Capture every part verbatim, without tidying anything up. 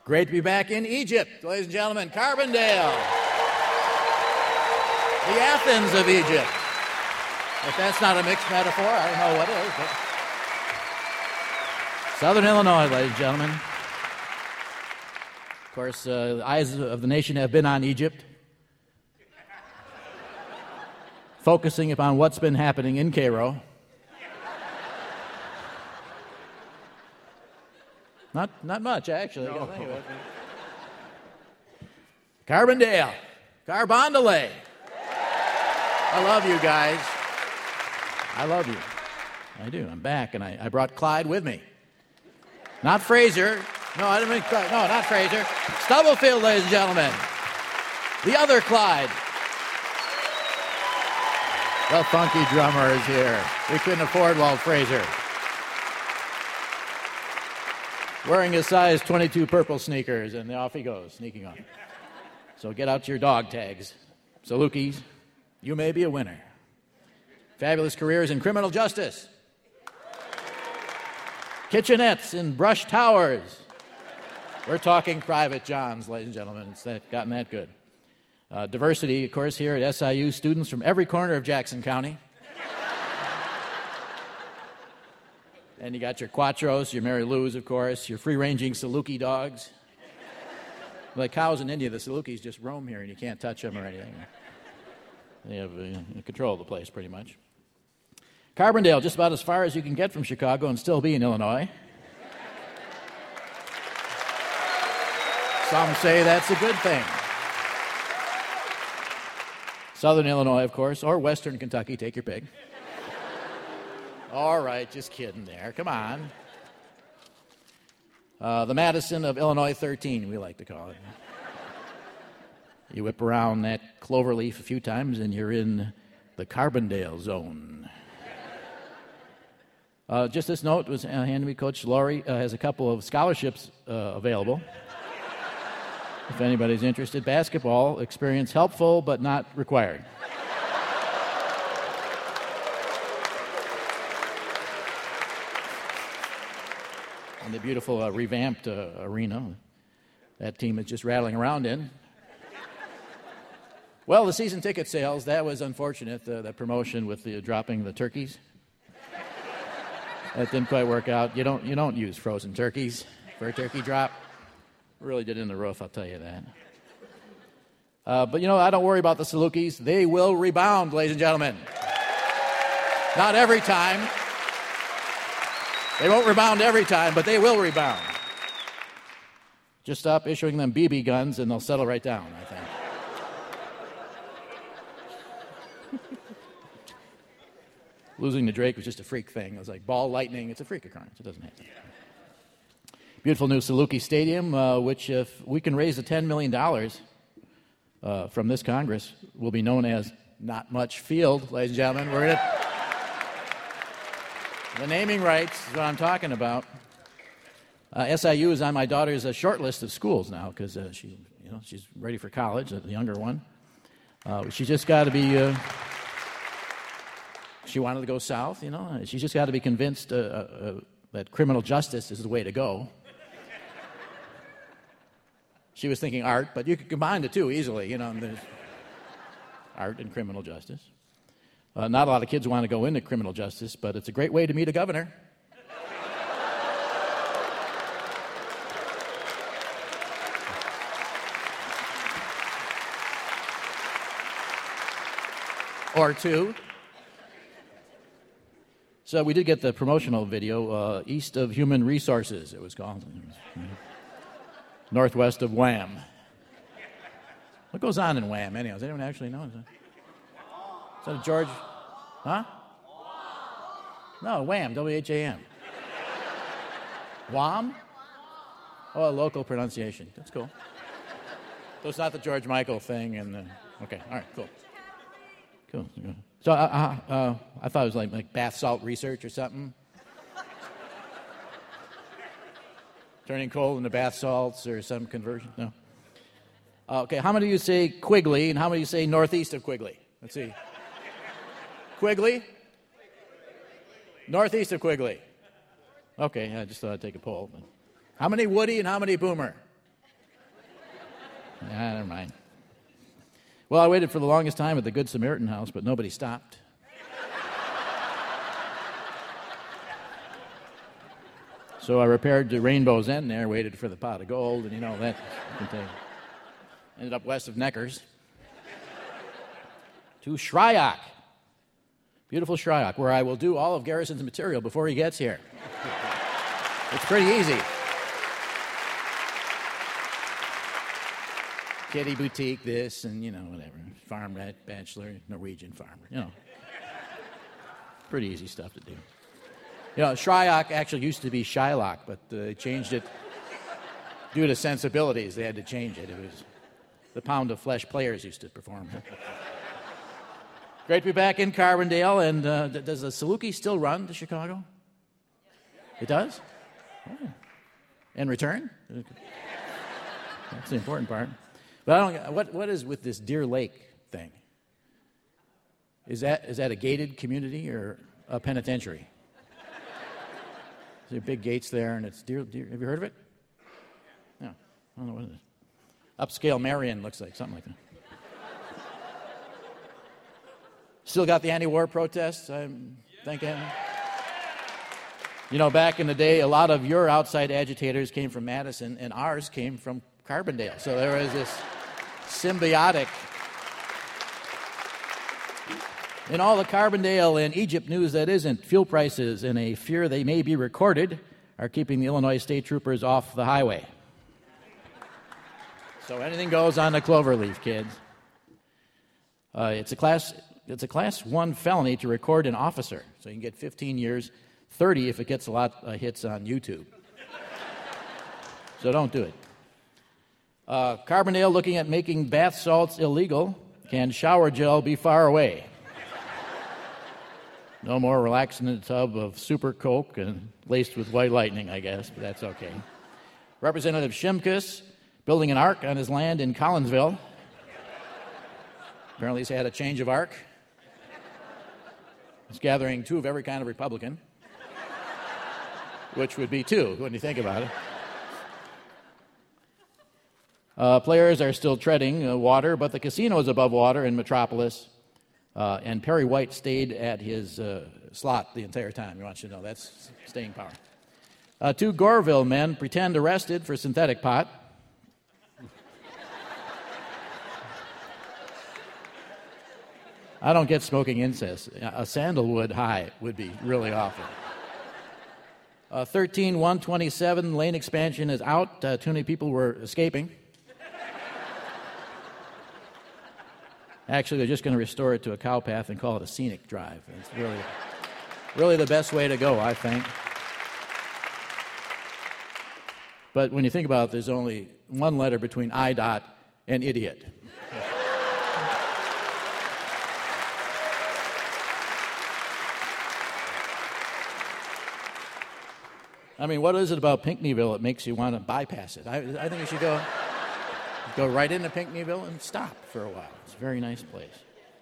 Great to be back in Egypt, ladies and gentlemen. Carbondale, the Athens of Egypt. If that's not a mixed metaphor, I don't know what is. But... Southern Illinois, ladies and gentlemen. Of course, uh, the eyes of the nation have been on Egypt, focusing upon what's been happening in Cairo. Not not much, actually. No. Anyway. Carbondale, Carbondale. I love you guys. I love you. I do. I'm back, and I, I brought Clyde with me. Not Fraser. No, I didn't mean Clyde. No, not Fraser. Stubblefield, ladies and gentlemen. The other Clyde. The funky drummer is here. We couldn't afford Walt Fraser. Wearing his size twenty-two purple sneakers, and off he goes, sneaking on. So get out your dog tags. Salukis, you may be a winner. Fabulous careers in criminal justice. Kitchenettes in Brush Towers. We're talking Private Johns, ladies and gentlemen. It's that, gotten that good. Uh, diversity, of course, here at S I U. Students from every corner of Jackson County. And you got your Quattros, your Mary Lou's, of course, your free-ranging Saluki dogs. Like cows in India, the Salukis just roam here, and you can't touch them or anything. They have uh, control of the place, pretty much. Carbondale, just about as far as you can get from Chicago and still be in Illinois. Some say that's a good thing. Southern Illinois, of course, or Western Kentucky, take your pick. All right, just kidding there. Come on. Uh, the Madison of Illinois thirteen, we like to call it. You whip around that clover leaf a few times and you're in the Carbondale zone. Uh, just this note was uh, handed me. Coach Laurie uh, has a couple of scholarships uh, available. If anybody's interested. Basketball experience helpful but not required. And the beautiful uh, revamped uh, arena that team is just rattling around in. Well, the season ticket sales, that was unfortunate, uh, that promotion with the dropping the turkeys. That didn't quite work out. You don't you don't use frozen turkeys for a turkey drop. Really did in the roof, I'll tell you that. Uh, but, you know, I don't worry about the Salukis. They will rebound, ladies and gentlemen. Not every time. They won't rebound every time, but they will rebound. Just stop issuing them B B guns and they'll settle right down, I think. Losing to Drake was just a freak thing. It was like ball lightning. It's a freak occurrence. It doesn't happen. Beautiful new Saluki Stadium, uh, which if we can raise the ten million dollars uh, from this Congress, will be known as Not Much Field, ladies and gentlemen. We're gonna... The naming rights is what I'm talking about. Uh, S I U is on my daughter's uh, short list of schools now because uh, she, you know, she's ready for college, uh, the younger one. Uh, she's just got to be... Uh, she wanted to go south, you know. She's just got to be convinced uh, uh, that criminal justice is the way to go. She was thinking art, but you could combine the two easily, you know. There's art and criminal justice. Uh, not a lot of kids want to go into criminal justice, but it's a great way to meet a governor. Or two. So we did get the promotional video, uh, East of Human Resources, it was called. Northwest of Wham. What goes on in Wham, anyhow? Does anyone actually know? Is that, is that a George? Huh? No, Wham, W H A M. Wham? Oh, a local pronunciation. That's cool. So it's not the George Michael thing. And the, okay, all right, cool. Cool. So uh, uh, uh, I thought it was like, like bath salt research or something. Turning coal into bath salts or some conversion? No. Uh, okay, how many of you say Quigley and how many of you say northeast of Quigley? Let's see. Quigley? Northeast of Quigley. Okay, I just thought I'd take a poll. But how many Woody and how many Boomer? Ah, never mind. Well, I waited for the longest time at the Good Samaritan house, but nobody stopped. So I repaired to Rainbow's End there, waited for the pot of gold, and you know, that contained. Ended up west of Neckers. To Shryock. Beautiful Shryock, where I will do all of Garrison's material before he gets here. It's pretty easy. Kitty boutique, this, and, you know, whatever. Farm rat, bachelor, Norwegian farmer, you know. Pretty easy stuff to do. You know, Shryock actually used to be Shylock, but uh, they changed it due to sensibilities. They had to change it. It was the Pound of Flesh Players used to perform. Great to be back in Carbondale. And uh, does the Saluki still run to Chicago? It does? Oh. In return? That's the important part. But I don't. What what is with this Deer Lake thing? Is that is that a gated community or a penitentiary? There are big gates there, and it's Deer, Deer. Have you heard of it? No, I don't know what it is. Upscale Marion looks like something like that. Still got the anti-war protests, I'm thinking. You know, back in the day, a lot of your outside agitators came from Madison, and ours came from Carbondale. So there was this symbiotic. In all the Carbondale and Egypt news that isn't, fuel prices and a fear they may be recorded are keeping the Illinois State Troopers off the highway. So anything goes on the Cloverleaf, kids. Uh, it's a class it's a class one felony to record an officer, so you can get fifteen years, thirty if it gets a lot of hits on YouTube. So don't do it. Uh, Carbondale looking at making bath salts illegal. Can shower gel be far away? No more relaxing in a tub of Super Coke and laced with white lightning, I guess, but that's okay. Representative Shimkus building an ark on his land in Collinsville. Apparently he's had a change of ark. He's gathering two of every kind of Republican, which would be two when you think about it. Uh, players are still treading uh, water, but the casino is above water in Metropolis. Uh, and Perry White stayed at his uh, slot the entire time. He wants you to know that's staying power. Uh, two Goreville men pretend arrested for synthetic pot. I don't get smoking incense. A sandalwood high would be really awful. Uh, thirteen one twenty-seven lane expansion is out. Uh, too many people were escaping. Actually, they're just going to restore it to a cow path and call it a scenic drive. It's really, really the best way to go, I think. But when you think about it, there's only one letter between I D O T and idiot. I mean, what is it about Pinckneyville that makes you want to bypass it? I, I think you should go... Go right into Pinckneyville and stop for a while. It's a very nice place.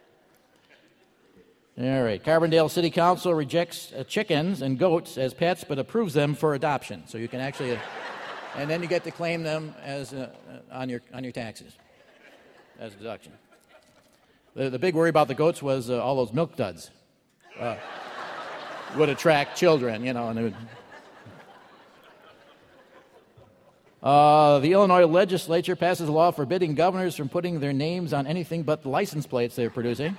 All right. Carbondale City Council rejects uh, chickens and goats as pets, but approves them for adoption. So you can actually, uh, and then you get to claim them as uh, uh, on your on your taxes as a deduction. The, the big worry about the goats was uh, all those milk duds uh, would attract children, you know, and they would. Uh, the Illinois legislature passes a law forbidding governors from putting their names on anything but the license plates they're producing.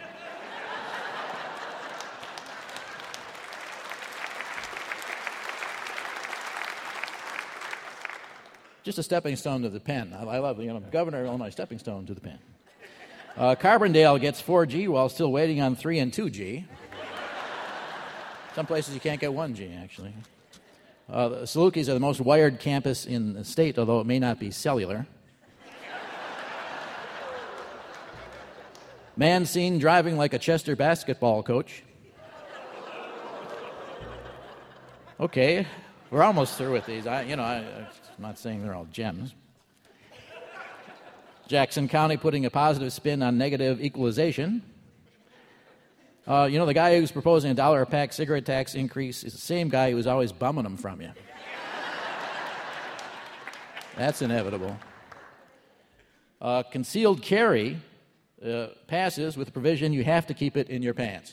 Just a stepping stone to the pen. I, I love, you know, Governor of Illinois, stepping stone to the pen. Uh, Carbondale gets four G while still waiting on three and two G. Some places you can't get one G, actually. Uh, the Salukis are the most wired campus in the state, although it may not be cellular. Man seen driving like a Chester basketball coach. Okay, we're almost through with these. I, you know, I, I'm not saying they're all gems. Jackson County putting a positive spin on negative equalization. Uh, you know, the guy who's proposing a dollar a pack cigarette tax increase is the same guy who's always bumming them from you. That's inevitable. Uh, concealed carry uh, passes with the provision you have to keep it in your pants.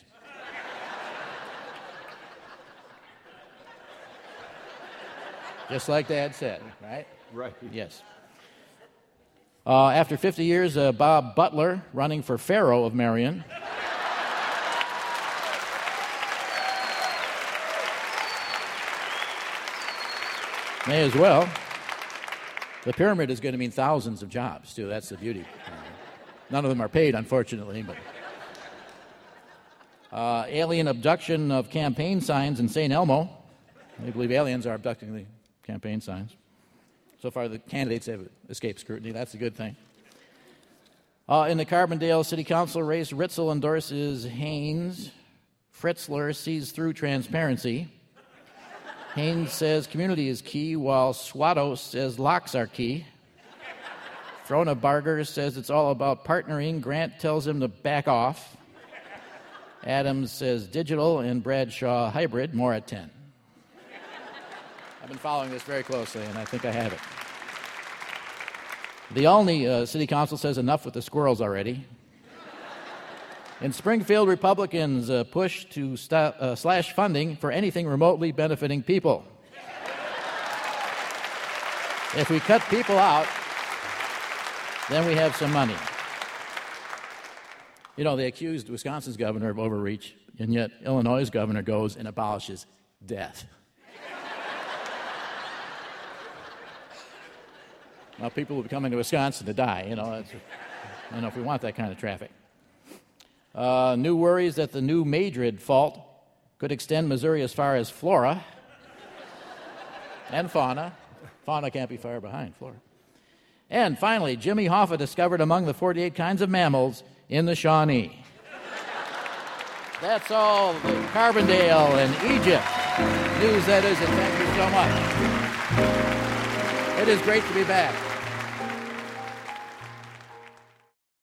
Just like Dad said, right? Right. Yes. Uh, after fifty years, uh, Bob Butler running for Pharaoh of Marion. May as well. The pyramid is going to mean thousands of jobs, too. That's the beauty. None of them are paid, unfortunately. But uh, alien abduction of campaign signs in Saint Elmo. They believe aliens are abducting the campaign signs. So far, the candidates have escaped scrutiny. That's a good thing. Uh, in the Carbondale City Council race, Ritzel endorses Haynes. Fritzler sees through transparency. Haynes says community is key, while Swato says locks are key. Frona Barger says it's all about partnering. Grant tells him to back off. Adams says digital, and Bradshaw hybrid, more at ten. I've been following this very closely, and I think I have it. The Olney uh, City Council says enough with the squirrels already. In Springfield, Republicans uh, push to st- uh, slash funding for anything remotely benefiting people. If we cut people out, then we have some money. You know, they accused Wisconsin's governor of overreach, and yet Illinois' governor goes and abolishes death. Now, people will be coming to Wisconsin to die. You know, that's, I don't know if we want that kind of traffic. Uh, new worries that the new Madrid fault could extend Missouri as far as flora and fauna. Fauna can't be far behind flora. And finally, Jimmy Hoffa discovered among the forty-eight kinds of mammals in the Shawnee. That's all the Carbondale and Egypt news that is, and thank you so much. It is great to be back.